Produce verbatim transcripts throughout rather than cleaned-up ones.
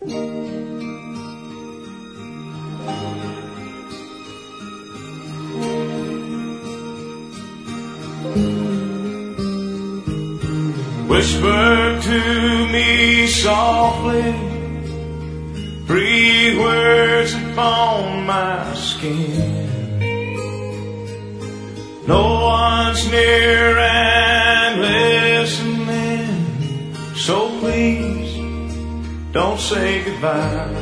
Whisper to me softly, breathe words upon my skin. No one's near and listening, so please don't say goodbye.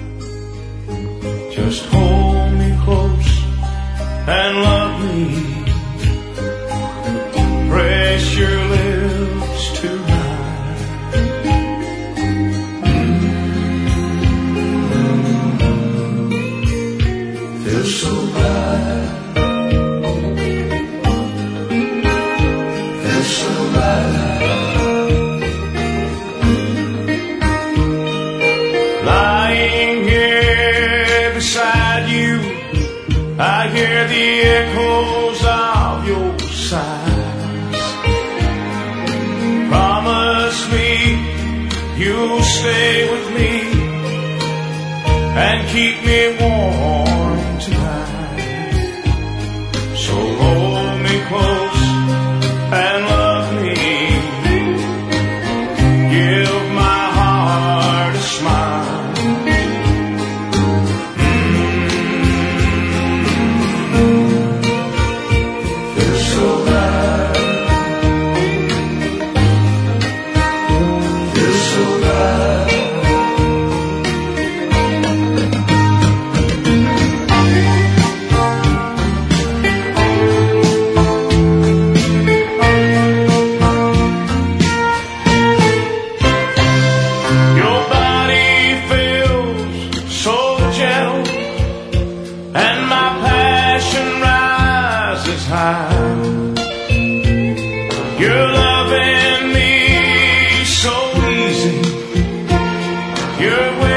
Just hold me close and love me. Press your lips to mine. Feels so right. Feels so right. Lying here beside you, I hear the echoes of your sighs. Promise me you'll stay with me and keep me warm tonight. So hold me close and love me. Give my heart a smile. You're loving me so easy. You're